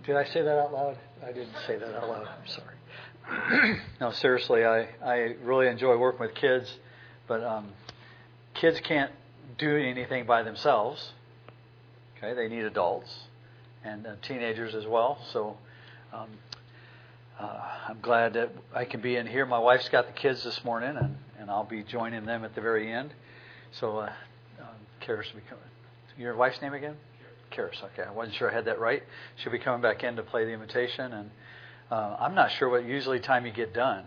Did I say that out loud? I didn't say that out loud. I'm sorry. No, seriously, I really enjoy working with kids, but kids can't do anything by themselves. Okay, they need adults and teenagers as well. So I'm glad that I can be in here. My wife's got the kids this morning, and I'll be joining them at the very end. So Karis will be coming. Your wife's name again? Karis. Okay, I wasn't sure I had that right. She'll be coming back in to play the invitation, and I'm not sure what usually time you get done.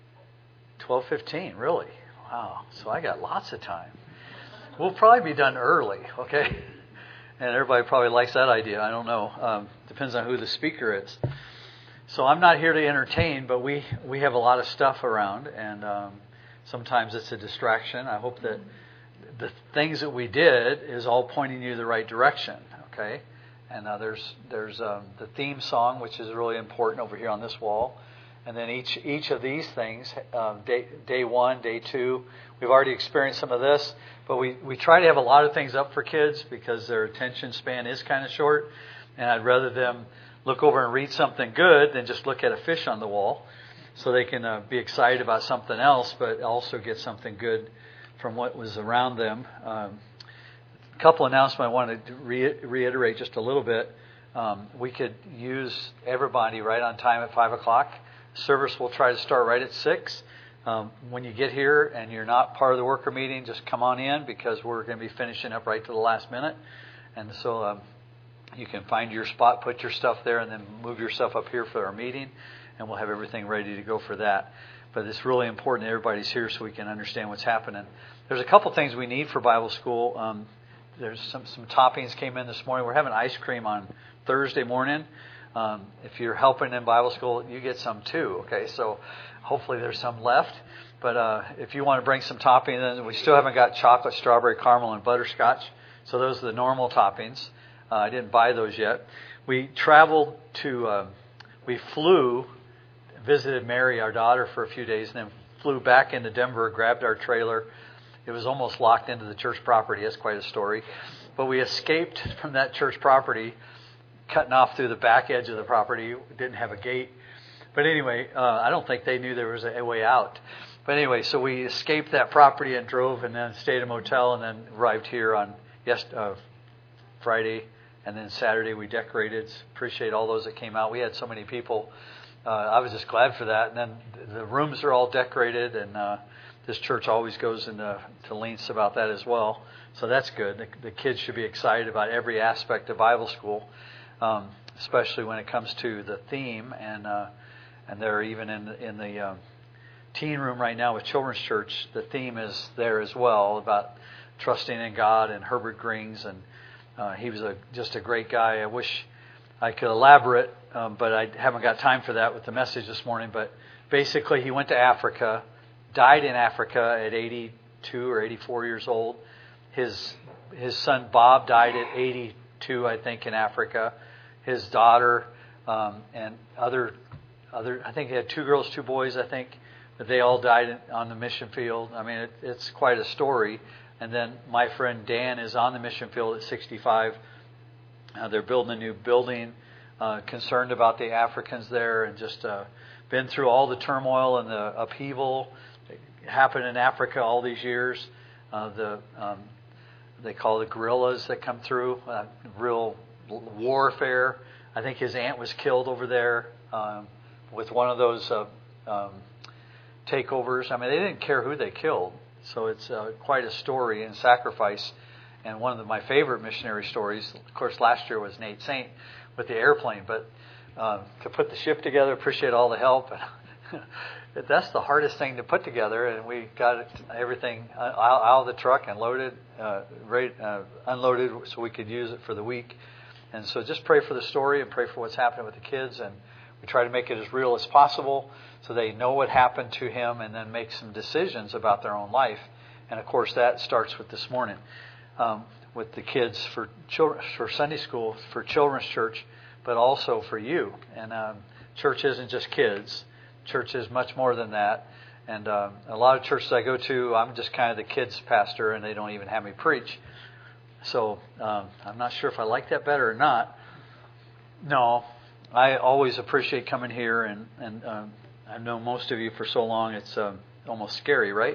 12:15, really? Wow. So I got lots of time. We'll probably be done early, okay? And everybody probably likes that idea. I don't know. Depends on who the speaker is. So I'm not here to entertain, but we have a lot of stuff around, and sometimes it's a distraction. I hope that the things that we did is all pointing you the right direction, okay? And there's the theme song, which is really important over here on this wall. And then each of these things, day 1, day 2, we've already experienced some of this, but we try to have a lot of things up for kids because their attention span is kind of short, and I'd rather them look over and read something good than just look at a fish on the wall, so they can be excited about something else, but also get something good from what was around them. A couple announcements I wanted to reiterate just a little bit. We could use everybody right on time at 5 o'clock. Service will try to start right at 6. When you get here and you're not part of the worker meeting, just come on in because we're going to be finishing up right to the last minute. And so you can find your spot, put your stuff there, and then move yourself up here for our meeting, and we'll have everything ready to go for that. But it's really important that everybody's here so we can understand what's happening. There's a couple things we need for Bible school. There's some toppings came in this morning. We're having ice cream on Thursday morning. If you're helping in Bible school, you get some too. Okay, so hopefully there's some left. But if you want to bring some topping, then we still haven't got chocolate, strawberry, caramel, and butterscotch. So those are the normal toppings. I didn't buy those yet. We traveled to, we flew, visited Mary, our daughter, for a few days, and then flew back into Denver, grabbed our trailer. It was almost locked into the church property. That's quite a story. But we escaped from that church property, cutting off through the back edge of the property. We didn't have a gate. But anyway, I don't think they knew there was a way out. But anyway, so we escaped that property and drove and then stayed at a motel and then arrived here on Friday. And then Saturday we decorated. Appreciate all those that came out. We had so many people. I was just glad for that. And then the rooms are all decorated, and this church always goes into lengths about that as well. So that's good. The kids should be excited about every aspect of Bible school, especially when it comes to the theme. And they're even in the teen room right now with Children's Church. The theme is there as well about trusting in God, and Herbert Grings, and he was just a great guy. I wish I could elaborate, but I haven't got time for that with the message this morning. But basically, he went to Africa, died in Africa at 82 or 84 years old. His son Bob died at 82, I think, in Africa. His daughter and other, I think he had 2 girls, 2 boys, I think, but they all died on the mission field. I mean, it's quite a story. And then my friend Dan is on the mission field at 65. They're building a new building, concerned about the Africans there, and just been through all the turmoil and the upheaval that happened in Africa all these years. They call it the guerrillas that come through, real warfare. I think his aunt was killed over there with one of those takeovers. I mean, they didn't care who they killed. So it's quite a story and sacrifice. And one of my favorite missionary stories, of course, last year was Nate Saint with the airplane. But to put the ship together, appreciate all the help. That's the hardest thing to put together. And we got everything out of the truck and loaded, unloaded, so we could use it for the week. And so just pray for the story and pray for what's happening with the kids. And we try to make it as real as possible so they know what happened to him and then make some decisions about their own life. And, of course, that starts with this morning with the kids for Sunday school, for Children's Church, but also for you. And church isn't just kids. Church is much more than that. And a lot of churches I go to, I'm just kind of the kids pastor, and they don't even have me preach. So I'm not sure if I like that better or not. No, I always appreciate coming here, and I've known most of you for so long, it's almost scary, right?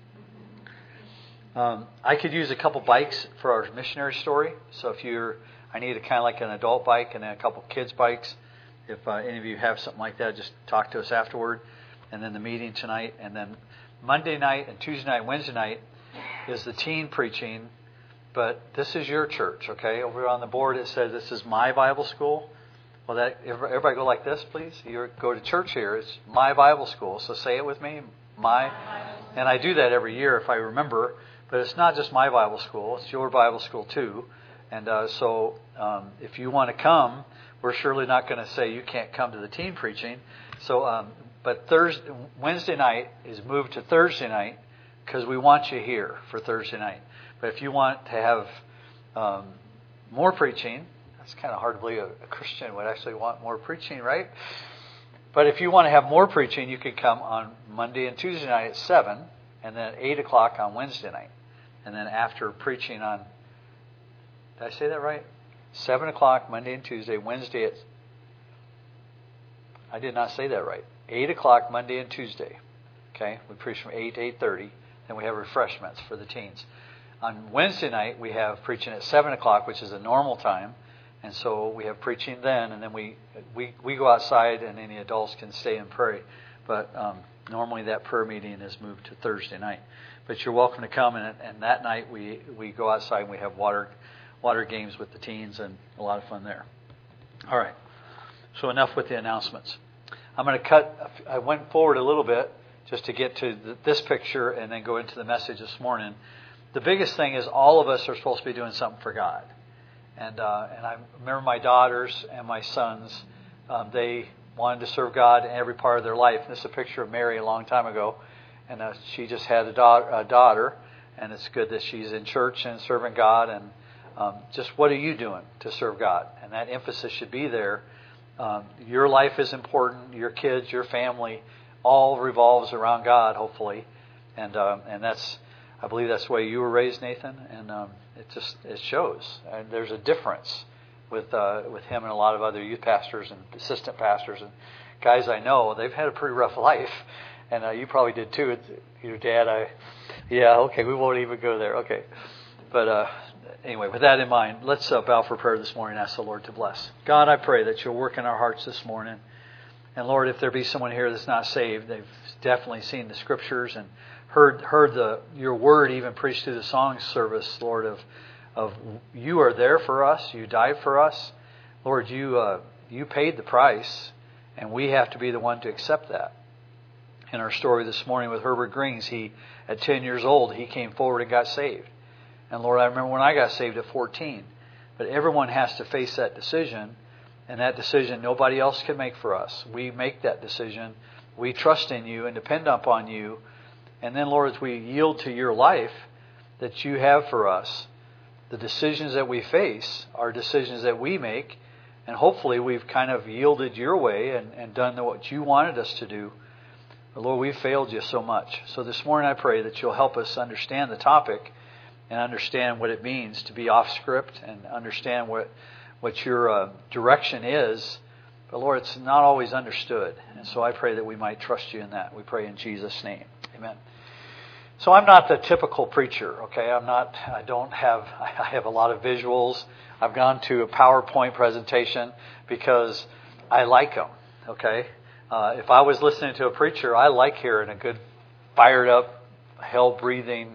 I could use a couple bikes for our missionary story. So I need a kind of like an adult bike and then a couple kids' bikes. If any of you have something like that, just talk to us afterward. And then the meeting tonight, and then Monday night and Tuesday night, Wednesday night is the teen preaching. But this is your church, okay? Over on the board it says this is my Bible school. Well, everybody go like this, please. You go to church here. It's my Bible school. So say it with me, my. And I do that every year if I remember. But it's not just my Bible school. It's your Bible school too. And so if you want to come, we're surely not going to say you can't come to the teen preaching. So, but Wednesday night is moved to Thursday night because we want you here for Thursday night. But if you want to have more preaching, that's kind of hard to believe a Christian would actually want more preaching, right? But if you want to have more preaching, you can come on Monday and Tuesday night at 7, and then at 8 o'clock on Wednesday night. And then after preaching on, did I say that right? 7 o'clock Monday and Tuesday, Wednesday at, I did not say that right. 8 o'clock Monday and Tuesday. Okay, we preach from 8 to 8:30. Then we have refreshments for the teens. On Wednesday night, we have preaching at 7 o'clock, which is a normal time. And so we have preaching then, and then we go outside, and any adults can stay and pray. But normally that prayer meeting is moved to Thursday night. But you're welcome to come, and that night we go outside and we have water games with the teens, and a lot of fun there. All right. So enough with the announcements. I'm going to cut. I went forward a little bit just to get to this picture and then go into the message this morning. The biggest thing is all of us are supposed to be doing something for God. And I remember my daughters and my sons, they wanted to serve God in every part of their life. And this is a picture of Mary a long time ago. And she just had a daughter, and it's good that she's in church and serving God. And just what are you doing to serve God? And that emphasis should be there. Your life is important. Your kids, your family, all revolves around God, hopefully. And that's, I believe that's the way you were raised, Nathan. And it shows. And there's a difference with him and a lot of other youth pastors and assistant pastors and guys I know. They've had a pretty rough life. And you probably did too. Your dad, yeah, okay, we won't even go there. Okay. But anyway, with that in mind, let's bow for prayer this morning and ask the Lord to bless. God, I pray that you'll work in our hearts this morning. And Lord, if there be someone here that's not saved, they've definitely seen the scriptures and heard your word even preached through the song service, Lord, of you are there for us, you died for us. Lord, you paid the price, and we have to be the one to accept that. In our story this morning with Herbert Grings, at 10 years old, he came forward and got saved. And Lord, I remember when I got saved at 14. But everyone has to face that decision, and that decision nobody else can make for us. We make that decision. We trust in you and depend upon you. And then, Lord, as we yield to your life that you have for us, the decisions that we face are decisions that we make, and hopefully we've kind of yielded your way and done what you wanted us to do. But Lord, we've failed you so much. So this morning I pray that you'll help us understand the topic and understand what it means to be off script and understand what your direction is. But Lord, it's not always understood. And so I pray that we might trust you in that. We pray in Jesus' name. Amen. So I'm not the typical preacher, okay? I have a lot of visuals. I've gone to a PowerPoint presentation because I like them, okay? If I was listening to a preacher, I like hearing a good, fired up, hell-breathing,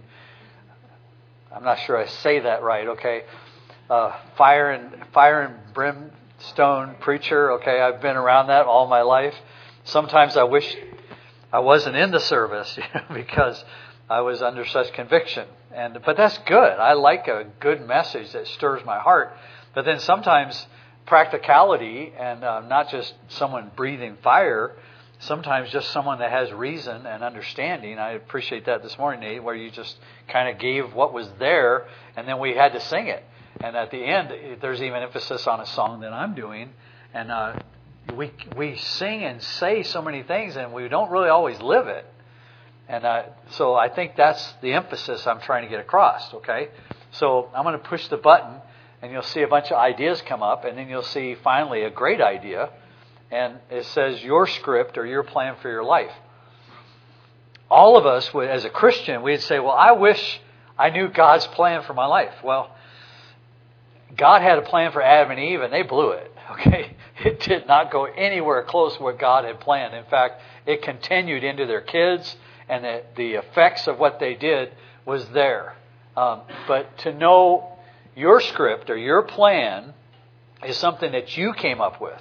I'm not sure I say that right, okay? Fire and brimstone preacher, okay? I've been around that all my life. Sometimes I wish I wasn't in the service, because I was under such conviction. But that's good. I like a good message that stirs my heart. But then sometimes practicality and not just someone breathing fire, sometimes just someone that has reason and understanding. I appreciate that this morning, Nate, where you just kind of gave what was there, and then we had to sing it. And at the end, there's even emphasis on a song that I'm doing. And we sing and say so many things, and we don't really always live it. And so I think that's the emphasis I'm trying to get across, okay? So I'm going to push the button, and you'll see a bunch of ideas come up, and then you'll see finally a great idea, And it says your script or your plan for your life. All of us, would, as a Christian, we'd say, well, I wish I knew God's plan for my life. Well, God had a plan for Adam and Eve, and they blew it. Okay, it did not go anywhere close to what God had planned. In fact, it continued into their kids, and the effects of what they did was there. But to know your script or your plan is something that you came up with.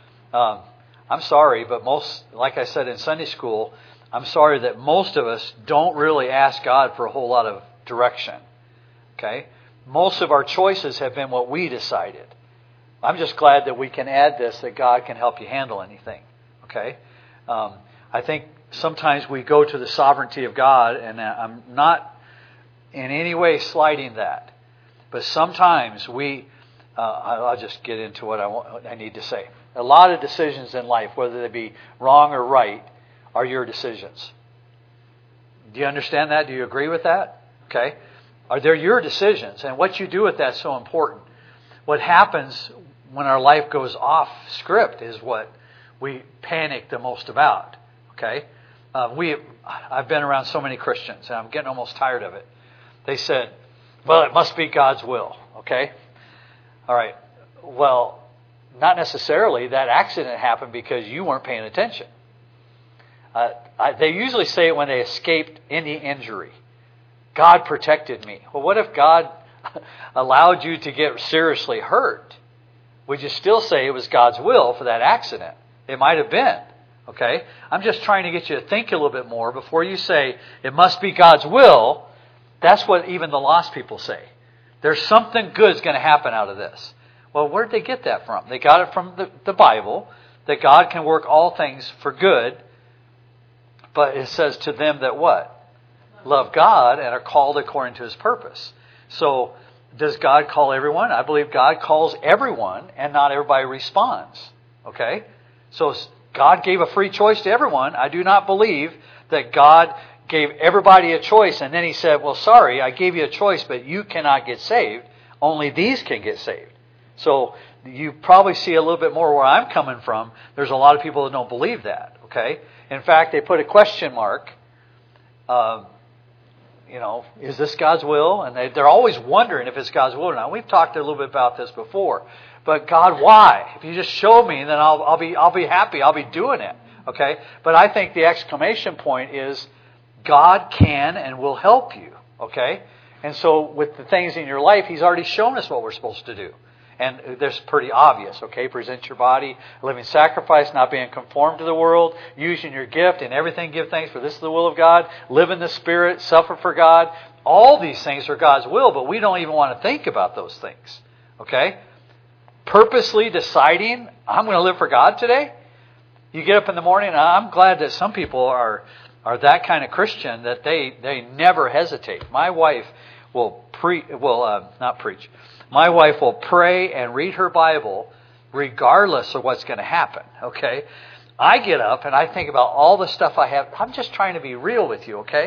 I'm sorry, but like I said in Sunday school, I'm sorry that most of us don't really ask God for a whole lot of direction. Okay? Most of our choices have been what we decided. I'm just glad that we can add this, that God can help you handle anything. Okay? I think sometimes we go to the sovereignty of God, and I'm not in any way slighting that. But sometimes I'll just get into what I need to say. A lot of decisions in life, whether they be wrong or right, are your decisions. Do you understand that? Do you agree with that? Okay. Are they your decisions? And what you do with that is so important. What happens when our life goes off script is what we panic the most about. Okay. I've been around so many Christians, and I'm getting almost tired of it. They said, well, it must be God's will. Okay. All right. Well, not necessarily. That accident happened because you weren't paying attention. They usually say it when they escaped any injury. God protected me. Well, what if God allowed you to get seriously hurt? Would you still say it was God's will for that accident? It might have been. Okay? I'm just trying to get you to think a little bit more before you say it must be God's will. That's what even the lost people say. There's something good's going to happen out of this. Well, where'd they get that from? They got it from the Bible, that God can work all things for good. But it says to them that what? Love God and are called according to His purpose. So, does God call everyone? I believe God calls everyone, and not everybody responds. Okay? So, God gave a free choice to everyone. I do not believe that God gave everybody a choice, and then He said, well, sorry, I gave you a choice, but you cannot get saved. Only these can get saved. So, you probably see a little bit more where I'm coming from. There's a lot of people that don't believe that. Okay? In fact, they put a question mark. Is this God's will? And they're always wondering if it's God's will or not. We've talked a little bit about this before. But God, why? If you just show me, then I'll be happy. I'll be doing it. Okay? But I think the exclamation point is God can and will help you. Okay? And so with the things in your life, He's already shown us what we're supposed to do. And that's pretty obvious, okay? Present your body, a living sacrifice, not being conformed to the world, using your gift, and everything give thanks, for this is the will of God. Live in the Spirit, suffer for God. All these things are God's will, but we don't even want to think about those things, okay? Purposely deciding, I'm going to live for God today. You get up in the morning, and I'm glad that some people are that kind of Christian that they never hesitate. My wife will not preach. My wife will pray and read her Bible regardless of what's going to happen, okay? I get up and I think about all the stuff I have. I'm just trying to be real with you, okay?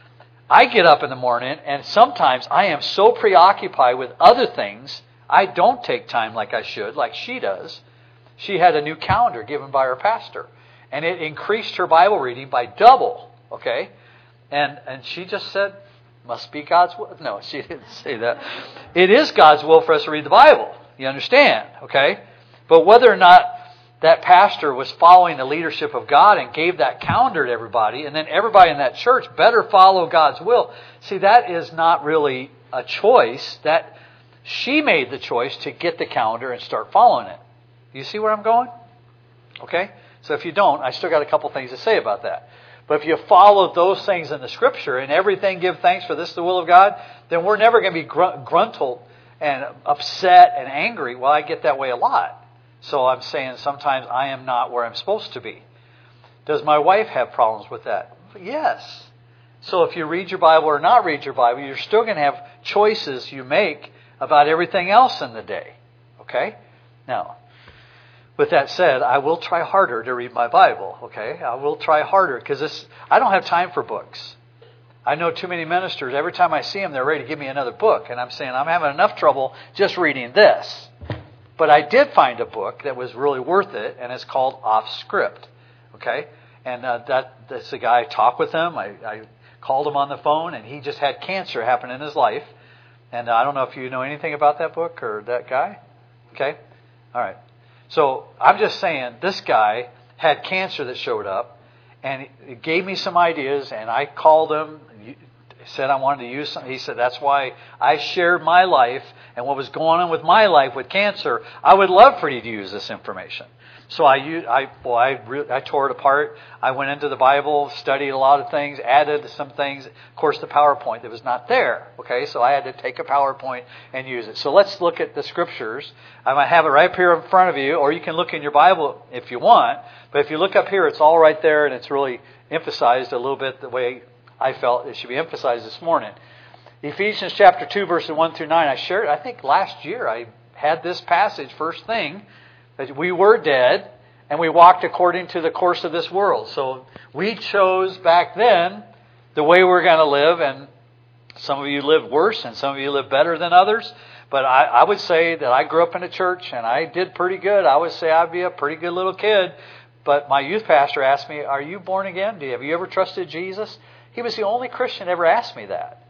I get up in the morning and sometimes I am so preoccupied with other things, I don't take time like I should, like she does. She had a new calendar given by her pastor, and it increased her Bible reading by double, okay? And she just said, must be God's will. No, she didn't say that. It is God's will for us to read the Bible. You understand, okay? But whether or not that pastor was following the leadership of God and gave that calendar to everybody, and then everybody in that church better follow God's will. See, that is not really a choice. That she made the choice to get the calendar and start following it. You see where I'm going? Okay? So if you don't, I still got a couple things to say about that. But if you follow those things in the Scripture and everything give thanks for this is the will of God, then we're never going to be gruntled and upset and angry. Well, I get that way a lot. So I'm saying sometimes I am not where I'm supposed to be. Does my wife have problems with that? Yes. So if you read your Bible or not read your Bible, you're still going to have choices you make about everything else in the day. Okay? Now, with that said, I will try harder to read my Bible, okay? I will try harder because I don't have time for books. I know too many ministers, every time I see them, they're ready to give me another book. And I'm saying, I'm having enough trouble just reading this. But I did find a book that was really worth it, and it's called Off Script. Okay? And that's the guy. I talked with him. I called him on the phone, and he just had cancer happen in his life. And I don't know if you know anything about that book or that guy. Okay? All right. So I'm just saying, this guy had cancer that showed up, and he gave me some ideas, and I called him. Said I wanted to use some. He said, that's why I shared my life and what was going on with my life with cancer. I would love for you to use this information. So I tore it apart. I went into the Bible, studied a lot of things, added some things. Of course, the PowerPoint that was not there. Okay, so I had to take a PowerPoint and use it. So let's look at the scriptures. I might have it right up here in front of you, or you can look in your Bible if you want. But if you look up here, it's all right there, and it's really emphasized a little bit the way I felt it should be emphasized this morning. Ephesians chapter 2, verses 1 through 9. I shared, I think last year, I had this passage first thing, that we were dead and we walked according to the course of this world. So we chose back then the way we're going to live, and some of you live worse and some of you live better than others. But I would say that I grew up in a church and I did pretty good. I would say I'd be a pretty good little kid. But my youth pastor asked me, are you born again? Have you ever trusted Jesus? He was the only Christian that ever asked me that.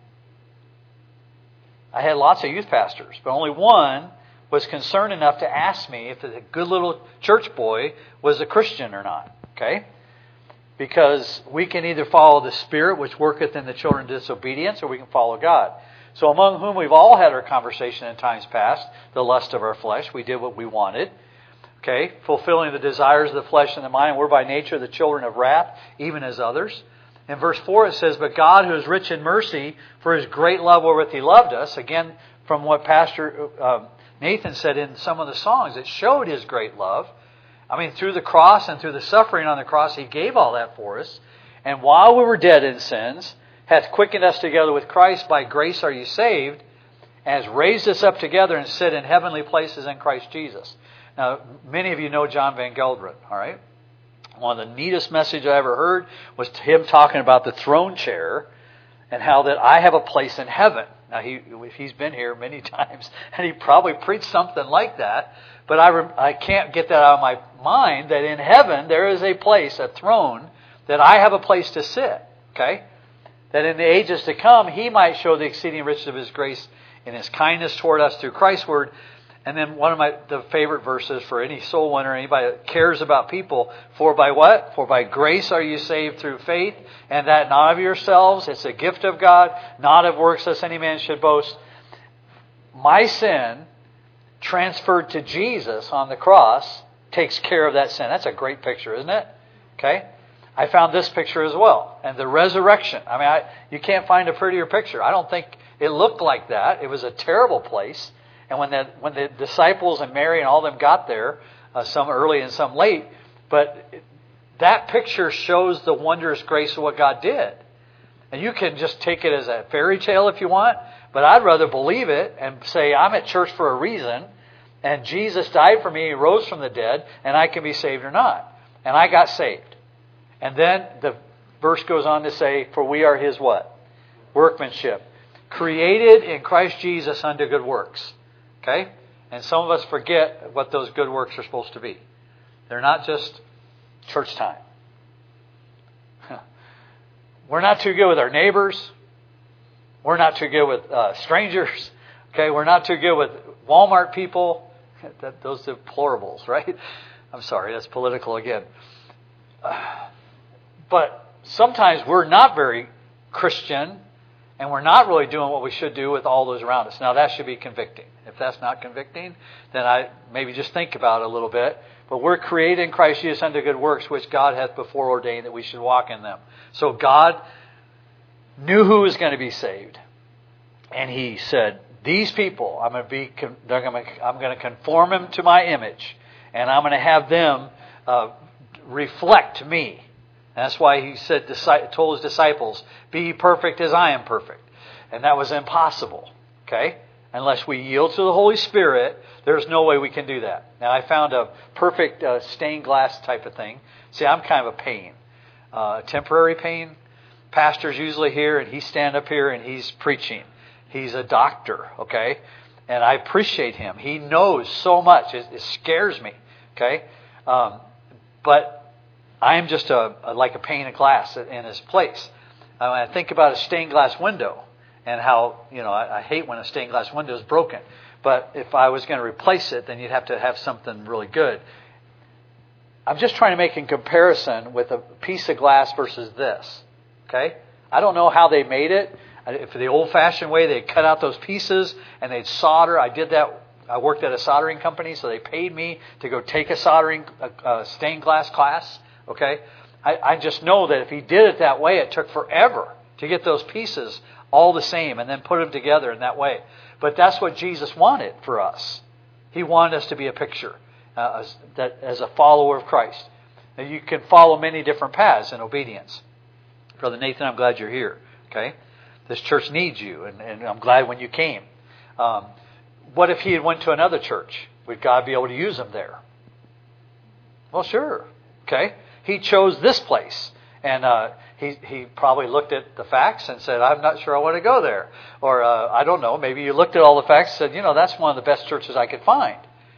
I had lots of youth pastors, but only one was concerned enough to ask me if a good little church boy was a Christian or not. Okay? Because we can either follow the Spirit, which worketh in the children of disobedience, or we can follow God. So among whom we've all had our conversation in times past, the lust of our flesh. We did what we wanted. Okay? Fulfilling the desires of the flesh and the mind. We're by nature the children of wrath, even as others. In verse 4 it says, but God who is rich in mercy, for His great love wherewith He loved us. Again, from what Pastor Nathan said in some of the songs, it showed His great love. I mean, through the cross and through the suffering on the cross, He gave all that for us. And while we were dead in sins, hath quickened us together with Christ. By grace are you saved, and has raised us up together and set in heavenly places in Christ Jesus. Now, many of you know John Van Gelderen, all right? One of the neatest messages I ever heard was him talking about the throne chair and how that I have a place in heaven. Now, he's been here many times, and he probably preached something like that. But I can't get that out of my mind that in heaven there is a place, a throne, that I have a place to sit. Okay? That in the ages to come, He might show the exceeding riches of His grace in His kindness toward us through Christ's word. And then one of the favorite verses for any soul winner, anybody that cares about people, for by what? For by grace are you saved through faith, and that not of yourselves. It's a gift of God, not of works, lest any man should boast. My sin, transferred to Jesus on the cross, takes care of that sin. That's a great picture, isn't it? Okay? I found this picture as well. And the resurrection. I mean, you can't find a prettier picture. I don't think it looked like that. It was a terrible place. And when the disciples and Mary and all of them got there, some early and some late, but that picture shows the wondrous grace of what God did. And you can just take it as a fairy tale if you want, but I'd rather believe it and say I'm at church for a reason, and Jesus died for me, He rose from the dead, and I can be saved or not. And I got saved. And then the verse goes on to say, for we are His what? Workmanship. Created in Christ Jesus unto good works. Okay? And some of us forget what those good works are supposed to be. They're not just church time. We're not too good with our neighbors. We're not too good with strangers. Okay? We're not too good with Walmart people. Those deplorables, right? I'm sorry, that's political again. But sometimes we're not very Christian, and we're not really doing what we should do with all those around us. Now, that should be convicting. If that's not convicting, then I maybe just think about it a little bit. But we're created in Christ Jesus unto good works, which God hath before ordained that we should walk in them. So God knew who was going to be saved. And He said, these people, I'm going to conform them to my image. And I'm going to have them reflect me. That's why He said, told His disciples, be perfect as I am perfect. And that was impossible. Okay? Unless we yield to the Holy Spirit, there's no way we can do that. Now, I found a perfect stained glass type of thing. See, I'm kind of a pain. Temporary pain. Pastor's usually here, and he's stand up here, and he's preaching. He's a doctor, okay? And I appreciate him. He knows so much. It scares me. Okay? But I am just like a pane of glass in his place. I think about a stained glass window and how, I hate when a stained glass window is broken. But if I was going to replace it, then you'd have to have something really good. I'm just trying to make a comparison with a piece of glass versus this. Okay? I don't know how they made it. If the old-fashioned way, they'd cut out those pieces and they'd solder. I did that. I worked at a soldering company, so they paid me to go take a stained glass class. Okay? I just know that if he did it that way, it took forever to get those pieces all the same and then put them together in that way. But that's what Jesus wanted for us. He wanted us to be a picture as a follower of Christ. Now, you can follow many different paths in obedience. Brother Nathan, I'm glad you're here. Okay? This church needs you, and I'm glad when you came. What if he had went to another church? Would God be able to use him there? Well, sure. Okay? He chose this place. And he probably looked at the facts and said, I'm not sure I want to go there. Or, I don't know, maybe you looked at all the facts and said, that's one of the best churches I could find.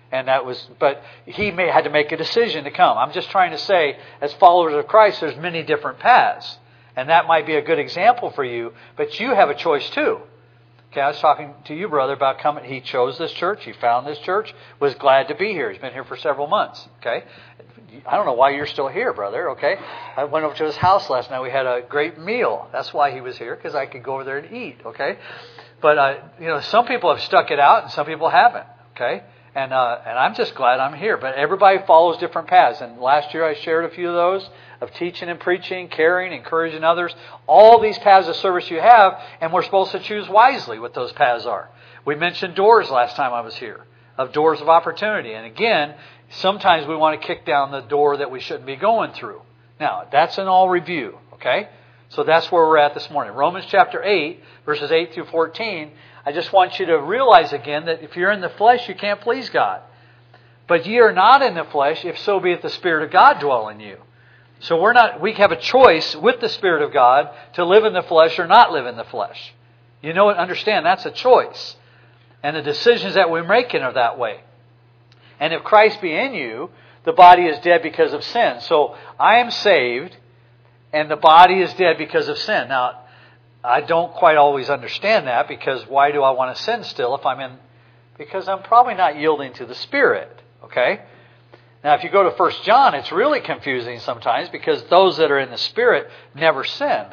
But he had to make a decision to come. I'm just trying to say, as followers of Christ, there's many different paths. And that might be a good example for you, but you have a choice too. Okay, I was talking to you, brother, about coming. He chose this church. He found this church. Was glad to be here. He's been here for several months. Okay, I don't know why you're still here, brother. Okay, I went over to his house last night. We had a great meal. That's why he was here, because I could go over there and eat. Okay, but some people have stuck it out and some people haven't. Okay, and I'm just glad I'm here. But everybody follows different paths. And last year I shared a few of those. Of teaching and preaching, caring, encouraging others. All these paths of service you have, and we're supposed to choose wisely what those paths are. We mentioned doors last time I was here, of doors of opportunity. And again, sometimes we want to kick down the door that we shouldn't be going through. Now, that's an all review, okay? So that's where we're at this morning. Romans chapter 8, verses 8 through 14. I just want you to realize again that if you're in the flesh, you can't please God. But ye are not in the flesh, if so be it the Spirit of God dwell in you. So we have a choice with the Spirit of God to live in the flesh or not live in the flesh. You know and understand that's a choice. And the decisions that we're making are that way. And if Christ be in you, the body is dead because of sin. So I am saved and the body is dead because of sin. Now, I don't quite always understand that, because why do I want to sin still if I'm in? Because I'm probably not yielding to the Spirit. Okay? Now, if you go to 1 John, it's really confusing sometimes, because those that are in the Spirit never sin.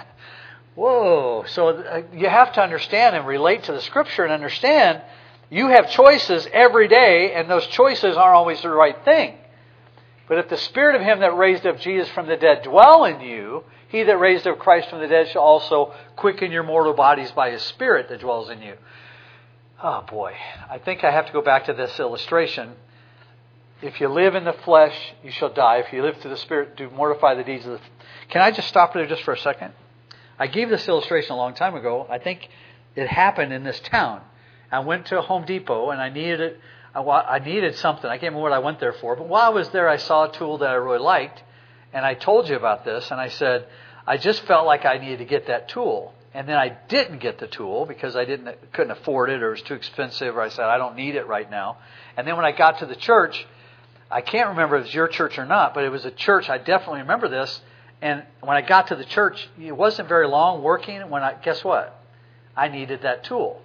Whoa. So you have to understand and relate to the Scripture and understand you have choices every day, and those choices aren't always the right thing. But if the Spirit of Him that raised up Jesus from the dead dwell in you, He that raised up Christ from the dead shall also quicken your mortal bodies by His Spirit that dwells in you. Oh boy. I think I have to go back to this illustration. If you live in the flesh, you shall die. If you live to the Spirit, do mortify the deeds of the... Can I just stop there just for a second? I gave this illustration a long time ago. I think it happened in this town. I went to Home Depot and I needed something. I can't remember what I went there for. But while I was there, I saw a tool that I really liked. And I told you about this. And I said, I just felt like I needed to get that tool. And then I didn't get the tool because I couldn't afford it, or it was too expensive, or I said, I don't need it right now. And then when I got to the church, I can't remember if it was your church or not, but it was a church. I definitely remember this. And when I got to the church, it wasn't very long working. Guess what? I needed that tool.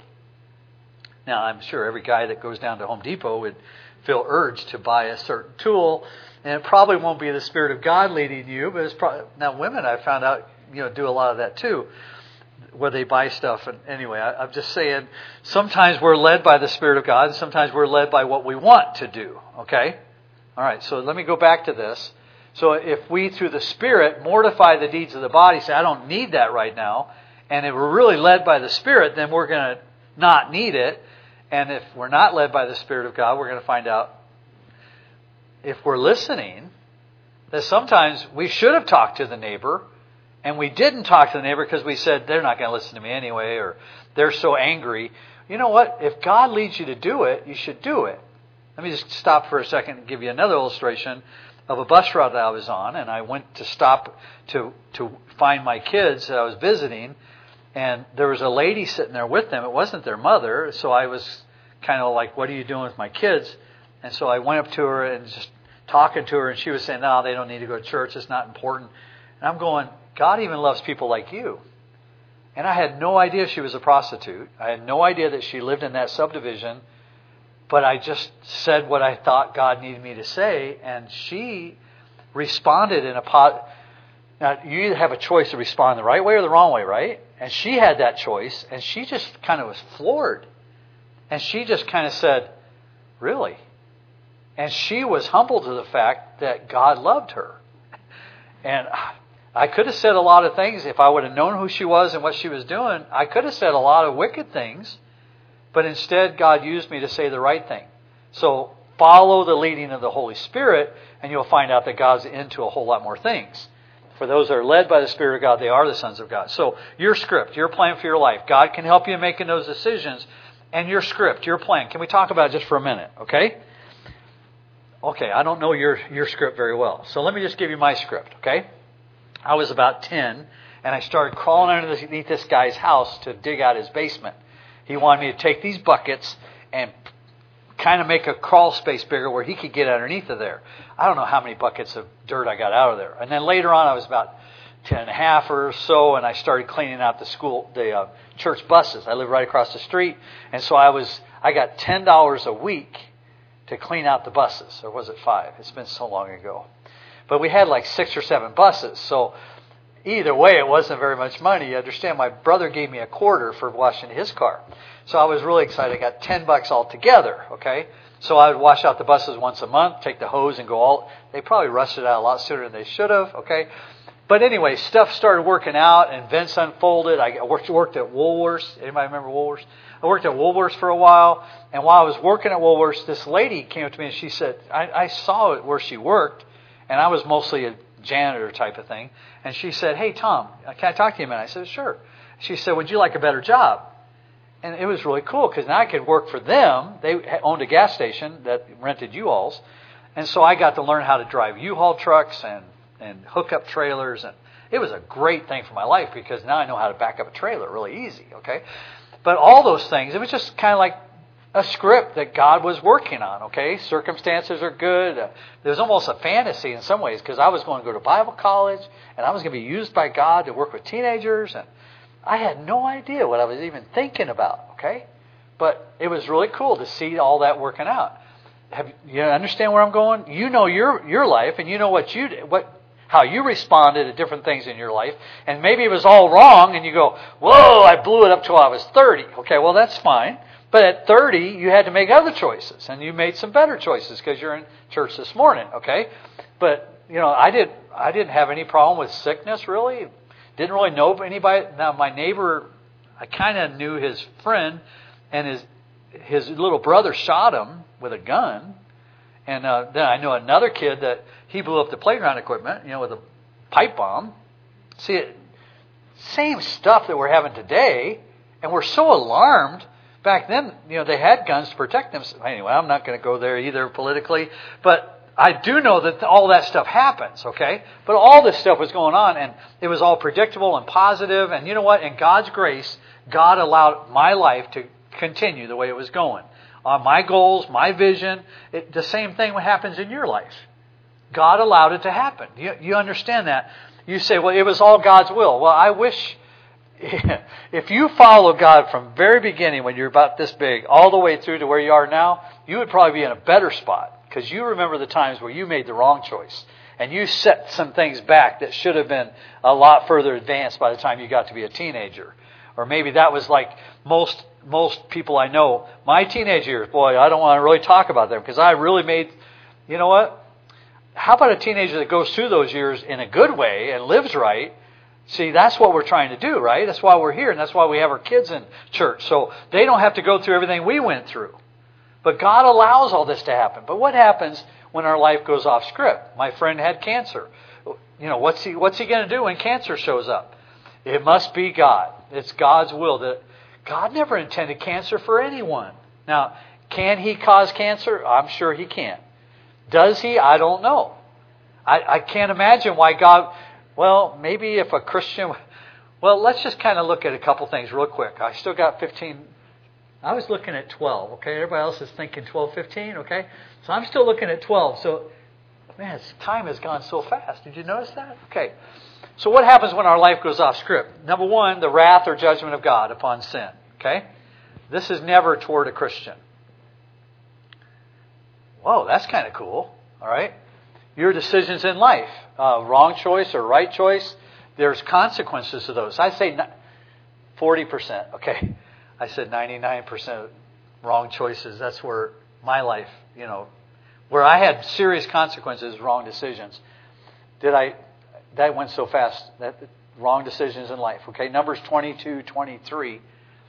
Now, I'm sure every guy that goes down to Home Depot would feel urged to buy a certain tool. And it probably won't be the Spirit of God leading you, but it's probably... Now, women, I found out, do a lot of that too, where they buy stuff. And anyway, I'm just saying, sometimes we're led by the Spirit of God, and sometimes we're led by what we want to do. Okay? All right, so let me go back to this. So if we, through the Spirit, mortify the deeds of the body, say, I don't need that right now, and if we're really led by the Spirit, then we're going to not need it. And if we're not led by the Spirit of God, we're going to find out, if we're listening, that sometimes we should have talked to the neighbor, and we didn't talk to the neighbor because we said, they're not going to listen to me anyway, or they're so angry. You know what? If God leads you to do it, you should do it. Let me just stop for a second and give you another illustration of a bus route that I was on. And I went to stop to find my kids that I was visiting. And there was a lady sitting there with them. It wasn't their mother. So I was kind of like, what are you doing with my kids? And so I went up to her and just talking to her, and she was saying, no, they don't need to go to church. It's not important. And I'm going, God even loves people like you. And I had no idea she was a prostitute. I had no idea that she lived in that subdivision. But I just said what I thought God needed me to say, and she responded in a Now, you either have a choice to respond the right way or the wrong way, right? And she had that choice, and she just kind of was floored. And she just kind of said, really? And she was humbled to the fact that God loved her. And I could have said a lot of things if I would have known who she was and what she was doing. I could have said a lot of wicked things, but instead God used me to say the right thing. So follow the leading of the Holy Spirit, and you'll find out that God's into a whole lot more things. For those that are led by the Spirit of God, they are the sons of God. So your script, your plan for your life. God can help you in making those decisions. And your script, your plan. Can we talk about it just for a minute, okay? Okay, I don't know your script very well. So let me just give you my script, okay? I was about 10, and I started crawling underneath this guy's house to dig out his basement. He wanted me to take these buckets and kind of make a crawl space bigger where he could get underneath of there. I don't know how many buckets of dirt I got out of there. And then later on, I was about 10 and a half or so, and I started cleaning out the church buses. I live right across the street, and so I got $10 a week to clean out the buses. Or was it $5? It's been so long ago. But we had like 6 or 7 buses, so either way, it wasn't very much money. You understand, my brother gave me a quarter for washing his car. So I was really excited. I got $10 altogether, okay? So I would wash out the buses once a month, take the hose and go all... They probably rusted out a lot sooner than they should have, okay? But anyway, stuff started working out, and events unfolded. I worked at Woolworths. Anybody remember Woolworths? I worked at Woolworths for a while, and while I was working at Woolworths, this lady came up to me and she said, I saw it where she worked, and I was mostly a janitor type of thing. And she said, hey, Tom, can I talk to you a minute? I said, sure. She said, would you like a better job? And it was really cool because now I could work for them. They owned a gas station that rented U-Hauls. And so I got to learn how to drive U-Haul trucks and hook up trailers. And it was a great thing for my life because now I know how to back up a trailer really easy, okay? But all those things, it was just kind of like a script that God was working on, okay? Circumstances are good. There was almost a fantasy in some ways because I was going to go to Bible college and I was going to be used by God to work with teenagers, and I had no idea what I was even thinking about, okay? But it was really cool to see all that working out. You understand where I'm going? You know your life, and you know how you responded to different things in your life, and maybe it was all wrong, and you go, whoa, I blew it up till I was 30. Okay, well, that's fine. But at 30, you had to make other choices, and you made some better choices because you're in church this morning, okay? But, I didn't have any problem with sickness, really. Didn't really know anybody. Now, my neighbor, I kind of knew his friend, and his little brother shot him with a gun. And then I know another kid that he blew up the playground equipment, with a pipe bomb. See, same stuff that we're having today, and we're so alarmed. Back then, they had guns to protect themselves. Anyway, I'm not going to go there either politically, but I do know that all that stuff happens, okay? But all this stuff was going on, and it was all predictable and positive. And you know what? In God's grace, God allowed my life to continue the way it was going. On my goals, my vision, the same thing happens in your life. God allowed it to happen. You understand that? You say, well, it was all God's will. Well, I wish... If you follow God from very beginning when you're about this big all the way through to where you are now, you would probably be in a better spot because you remember the times where you made the wrong choice and you set some things back that should have been a lot further advanced by the time you got to be a teenager. Or maybe that was like most people I know. My teenage years, boy, I don't want to really talk about them because I really made, you know what? How about a teenager that goes through those years in a good way and lives right? See, that's what we're trying to do, right? That's why we're here, and that's why we have our kids in church. So they don't have to go through everything we went through. But God allows all this to happen. But what happens when our life goes off script? My friend had cancer. What's he going to do when cancer shows up? It must be God. It's God's will. That God never intended cancer for anyone. Now, can He cause cancer? I'm sure He can. Does He? I don't know. I can't imagine why God... Well, maybe if a Christian... Well, let's just kind of look at a couple things real quick. I still got 15 I was looking at 12, okay? Everybody else is thinking 12, 15, okay? So I'm still looking at 12. So, man, time has gone so fast. Did you notice that? Okay. So what happens when our life goes off script? Number one, the wrath or judgment of God upon sin, okay? This is never toward a Christian. Whoa, that's kind of cool, all right? Your decisions in life, wrong choice or right choice, there's consequences to those. I say 40%, okay? I said 99% wrong choices. That's where my life, where I had serious consequences, wrong decisions. That went so fast. Wrong decisions in life. Okay, Numbers 22:23,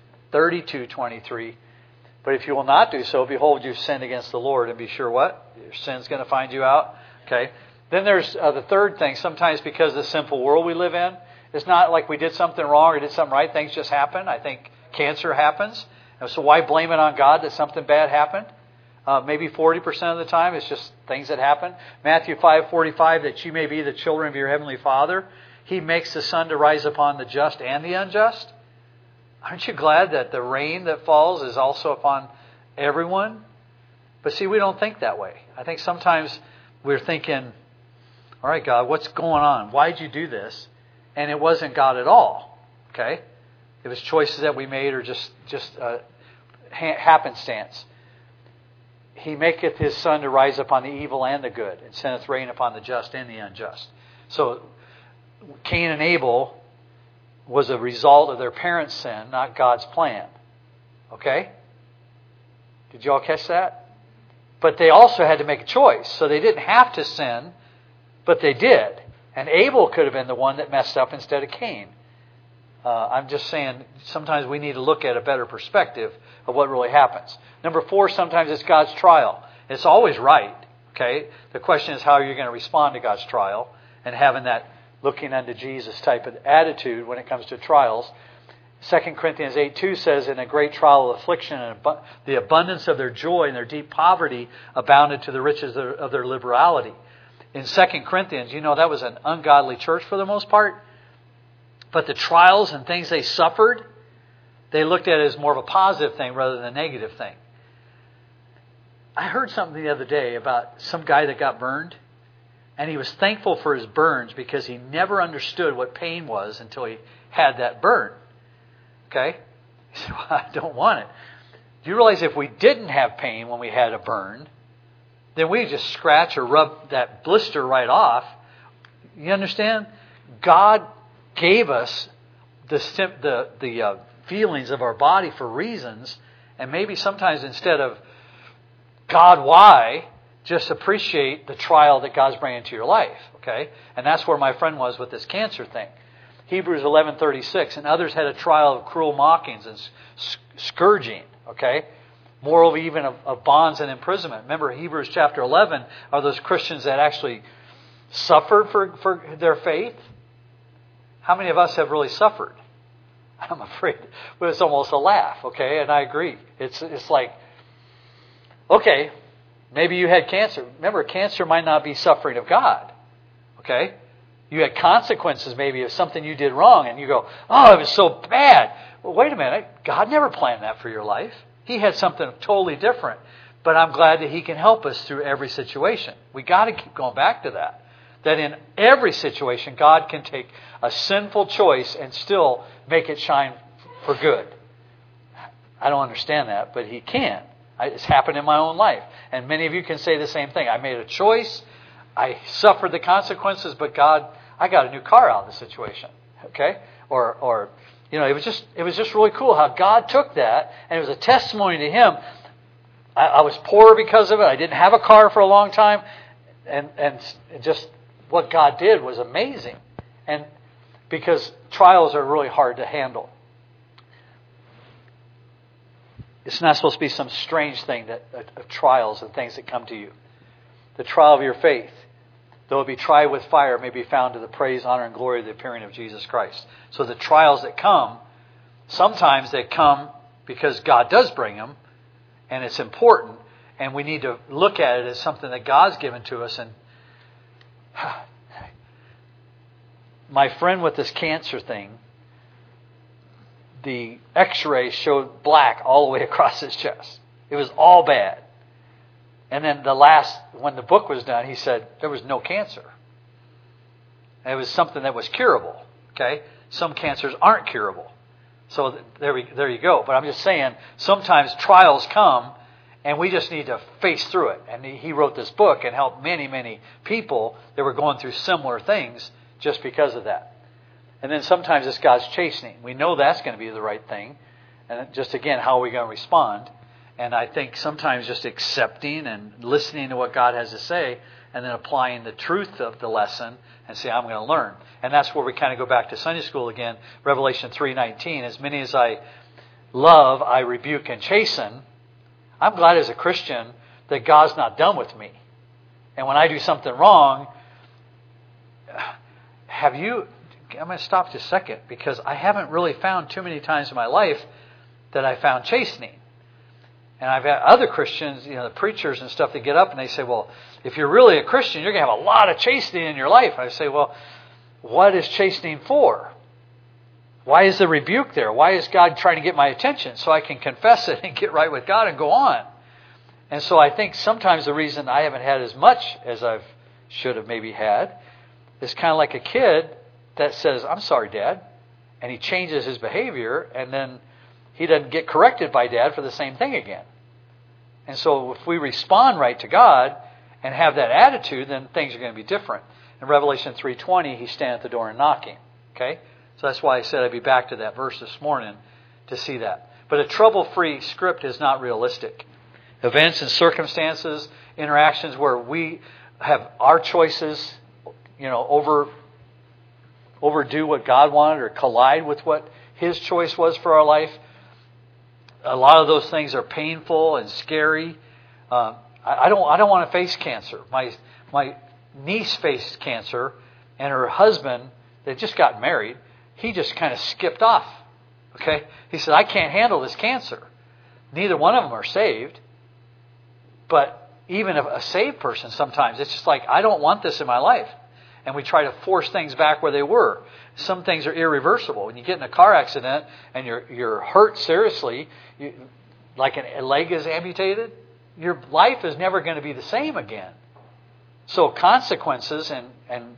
32:23. But if you will not do so, behold, you've sinned against the Lord, and be sure what? Your sin's going to find you out. Okay. Then there's the third thing. Sometimes because of the sinful world we live in, it's not like we did something wrong or did something right. Things just happen. I think cancer happens. So why blame it on God that something bad happened? Maybe 40% of the time it's just things that happen. Matthew 5:45, that you may be the children of your heavenly Father. He makes the sun to rise upon the just and the unjust. Aren't you glad that the rain that falls is also upon everyone? But see, we don't think that way. I think sometimes we're thinking, all right, God, what's going on? Why'd you do this? And it wasn't God at all. Okay? It was choices that we made or just happenstance. He maketh his sun to rise upon the evil and the good, and sendeth rain upon the just and the unjust. So Cain and Abel was a result of their parents' sin, not God's plan. Okay? Did you all catch that? But they also had to make a choice. So they didn't have to sin, but they did. And Abel could have been the one that messed up instead of Cain. I'm just saying sometimes we need to look at a better perspective of what really happens. Number 4, sometimes it's God's trial. It's always right. Okay? The question is how are you going to respond to God's trial, and having that looking unto Jesus type of attitude when it comes to trials. 2 Corinthians 8:2 says, in a great trial of affliction, and the abundance of their joy and their deep poverty abounded to the riches of their liberality. In 2 Corinthians, that was an ungodly church for the most part. But the trials and things they suffered, they looked at it as more of a positive thing rather than a negative thing. I heard something the other day about some guy that got burned. And he was thankful for his burns because he never understood what pain was until he had that burn. Okay? He said, well, I don't want it. Do you realize if we didn't have pain when we had a burn, then we just scratch or rub that blister right off. You understand? God gave us the feelings of our body for reasons, and maybe sometimes instead of God, why? Just appreciate the trial that God's bringing into your life, okay? And that's where my friend was with this cancer thing. Hebrews 11:36, and others had a trial of cruel mockings and scourging, okay? Moreover, even of bonds and imprisonment. Remember, Hebrews chapter 11 are those Christians that actually suffered for their faith. How many of us have really suffered? I'm afraid, but it's almost a laugh, okay? And I agree. It's like, okay, maybe you had cancer. Remember, cancer might not be suffering of God. Okay? You had consequences maybe of something you did wrong, and you go, oh, it was so bad. Well, wait a minute. God never planned that for your life. He had something totally different. But I'm glad that He can help us through every situation. We got to keep going back to that. That in every situation, God can take a sinful choice and still make it shine for good. I don't understand that, but He can. It's happened in my own life. And many of you can say the same thing. I made a choice. I suffered the consequences, but God, I got a new car out of the situation. Okay? Or it was just really cool how God took that, and it was a testimony to Him. I was poor because of it. I didn't have a car for a long time. And just what God did was amazing. And because trials are really hard to handle. It's not supposed to be some strange thing of trials and things that come to you. The trial of your faith, though it be tried with fire, may be found to the praise, honor, and glory of the appearing of Jesus Christ. So the trials that come, sometimes they come because God does bring them, and it's important, and we need to look at it as something that God's given to us. And my friend with this cancer thing, the x-ray showed black all the way across his chest. It was all bad. And then when the book was done, he said there was no cancer. And it was something that was curable. Okay? Some cancers aren't curable. So there you go. But I'm just saying, sometimes trials come, and we just need to face through it. And he wrote this book and helped many, many people that were going through similar things just because of that. And then sometimes it's God's chastening. We know that's going to be the right thing. And just again, how are we going to respond? And I think sometimes just accepting and listening to what God has to say, and then applying the truth of the lesson and say, I'm going to learn. And that's where we kind of go back to Sunday school again. Revelation 3:19, as many as I love, I rebuke and chasten. I'm glad as a Christian that God's not done with me. And when I do something wrong, I'm going to stop just a second, because I haven't really found too many times in my life that I found chastening. And I've had other Christians, the preachers and stuff, that get up and they say, well, if you're really a Christian, you're going to have a lot of chastening in your life. I say, well, what is chastening for? Why is the rebuke there? Why is God trying to get my attention so I can confess it and get right with God and go on? And so I think sometimes the reason I haven't had as much as I should have maybe had is kind of like a kid that says, I'm sorry, Dad. And he changes his behavior, and then he doesn't get corrected by Dad for the same thing again. And so if we respond right to God and have that attitude, then things are going to be different. In Revelation 3:20, he's standing at the door and knocking. Okay? So that's why I said I'd be back to that verse this morning to see that. But a trouble-free script is not realistic. Events and circumstances, interactions where we have our choices, overdo what God wanted or collide with what His choice was for our life. A lot of those things are painful and scary. I don't want to face cancer. My niece faced cancer, and her husband, they just got married. He just kind of skipped off. Okay, he said, I can't handle this cancer. Neither one of them are saved. But even a saved person, sometimes it's just like, I don't want this in my life. And we try to force things back where they were. Some things are irreversible. When you get in a car accident and you're hurt seriously, like a leg is amputated, your life is never going to be the same again. So consequences and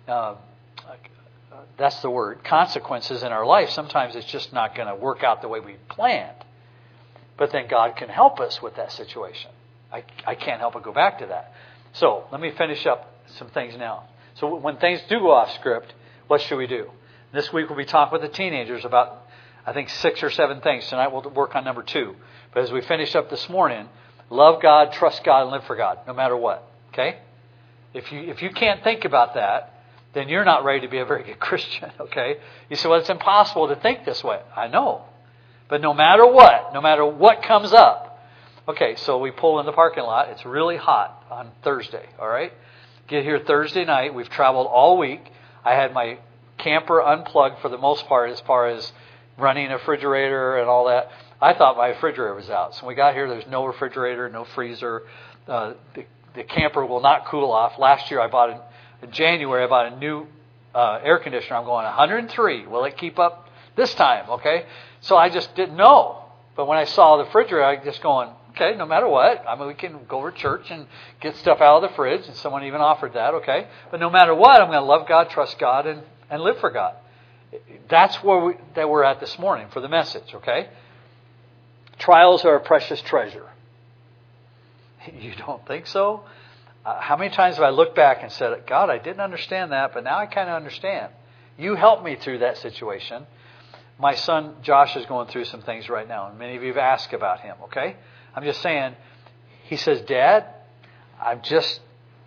that's the word, consequences in our life, sometimes it's just not going to work out the way we planned. But then God can help us with that situation. I can't help but go back to that. So let me finish up some things now. So when things do go off script, what should we do? This week we'll be talking with the teenagers about, I think, 6 or 7 things. Tonight we'll work on number 2. But as we finish up this morning, love God, trust God, and live for God, no matter what. Okay? If you can't think about that, then you're not ready to be a very good Christian. Okay? You say, well, it's impossible to think this way. I know. But no matter what comes up. Okay, so we pull in the parking lot. It's really hot on Thursday. All right? Get here Thursday night. We've traveled all week. I had my camper unplugged for the most part as far as running a refrigerator and all that. I thought my refrigerator was out. So when we got here, there's no refrigerator, no freezer. The camper will not cool off. Last year, in January, I bought a new air conditioner. I'm going 103. Will it keep up this time? Okay? So I just didn't know. But when I saw the refrigerator, I just going, okay, no matter what. I mean, we can go over to church and get stuff out of the fridge, and someone even offered that, okay? But no matter what, I'm going to love God, trust God, and live for God. That's where we're at this morning for the message, okay? Trials are a precious treasure. You don't think so? How many times have I looked back and said, God, I didn't understand that, but now I kind of understand. You helped me through that situation. My son Josh is going through some things right now, and many of you have asked about him, okay? I'm just saying, he says, Dad, I'm just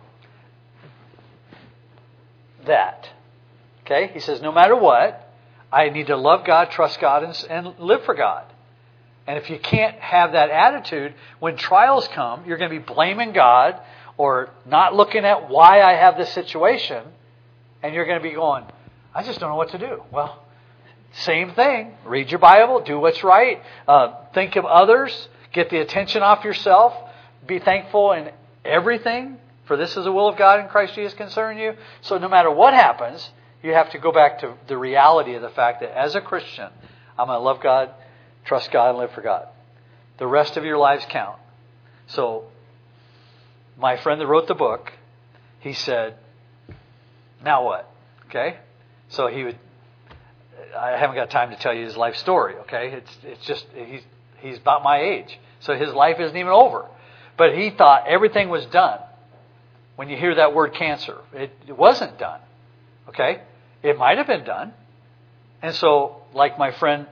that. Okay? He says, no matter what, I need to love God, trust God, and live for God. And if you can't have that attitude, when trials come, you're going to be blaming God or not looking at why I have this situation, and you're going to be going, I just don't know what to do. Well, same thing. Read your Bible, do what's right, think of others, get the attention off yourself, be thankful in everything, for this is the will of God in Christ Jesus concerning you. So no matter what happens, you have to go back to the reality of the fact that as a Christian, I'm going to love God, trust God, and live for God. The rest of your lives count. So, my friend that wrote the book, he said, now what? Okay? So I haven't got time to tell you his life story, okay? It's just, he's about my age. So his life isn't even over. But he thought everything was done. When you hear that word cancer, it wasn't done. Okay? It might have been done. And so, like my friend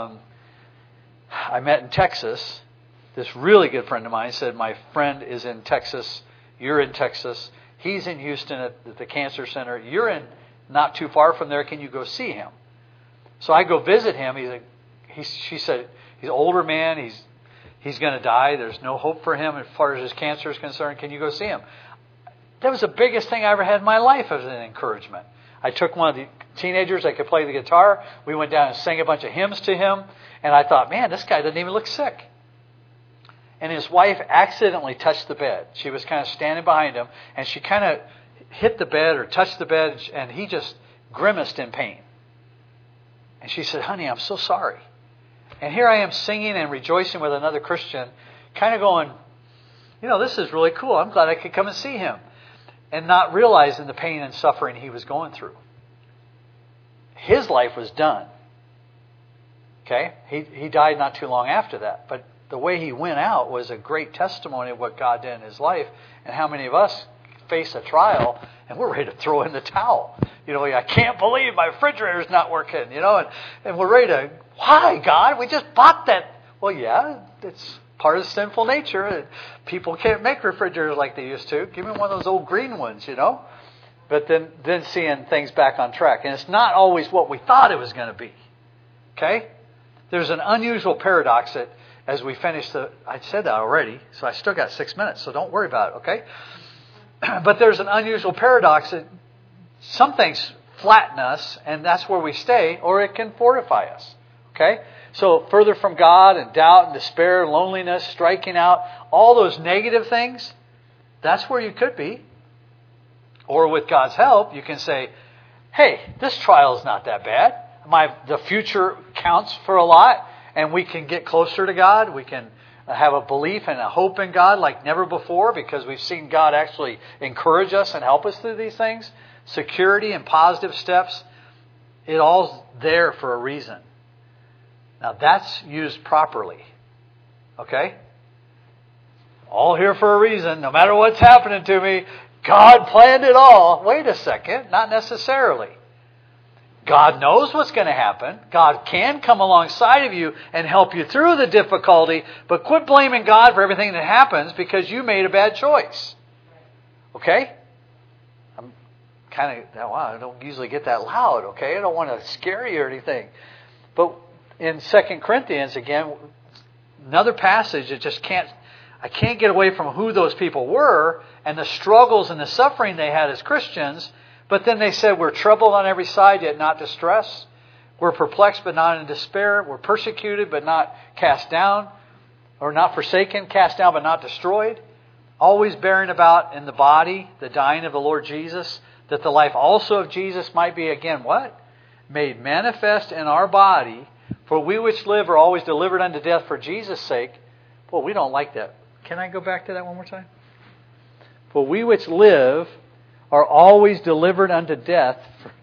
I met in Texas, this really good friend of mine said, my friend is in Texas, you're in Texas, he's in Houston at the cancer center, you're in not too far from there, can you go see him? So I go visit him. She said, he's an older man, he's going to die, there's no hope for him as far as his cancer is concerned, can you go see him? That was the biggest thing I ever had in my life as an encouragement. I took one of the teenagers that could play the guitar. We went down and sang a bunch of hymns to him. And I thought, man, this guy doesn't even look sick. And his wife accidentally touched the bed. She was kind of standing behind him. And she kind of hit the bed or touched the bed. And he just grimaced in pain. And she said, honey, I'm so sorry. And here I am singing and rejoicing with another Christian, kind of going, this is really cool. I'm glad I could come and see him. And not realizing the pain and suffering he was going through. His life was done. Okay? He died not too long after that. But the way he went out was a great testimony of what God did in his life. And how many of us face a trial and we're ready to throw in the towel. I can't believe my refrigerator's not working, and we're ready to, why, God? We just bought that. Well, yeah, it's part of sinful nature. People can't make refrigerators like they used to. Give me one of those old green ones, But then seeing things back on track. And it's not always what we thought it was going to be. Okay? There's an unusual paradox that as we finish I said that already, so I still got 6 minutes, so don't worry about it, okay? But there's an unusual paradox that some things flatten us, and that's where we stay, or it can fortify us. Okay? So further from God and doubt and despair, loneliness, striking out, all those negative things, that's where you could be. Or with God's help, you can say, hey, this trial is not that bad. The future counts for a lot, and we can get closer to God. We can have a belief and a hope in God like never before because we've seen God actually encourage us and help us through these things. Security and positive steps, it all's there for a reason. Now that's used properly. Okay? All here for a reason. No matter what's happening to me, God planned it all. Wait a second. Not necessarily. God knows what's going to happen. God can come alongside of you and help you through the difficulty, but quit blaming God for everything that happens because you made a bad choice. Okay? I'm kind of, wow, I don't usually get that loud, okay? I don't want to scare you or anything. But in 2 Corinthians, again, another passage that I can't get away from who those people were and the struggles and the suffering they had as Christians. But then they said, we're troubled on every side, yet not distressed. We're perplexed, but not in despair. We're persecuted, but not cast down. Or not forsaken, cast down, but not destroyed. Always bearing about in the body the dying of the Lord Jesus, that the life also of Jesus might be, again, what? Made manifest in our body. For we which live are always delivered unto death for Jesus' sake. Well, we don't like that. Can I go back to that one more time? For we which live are always delivered unto death.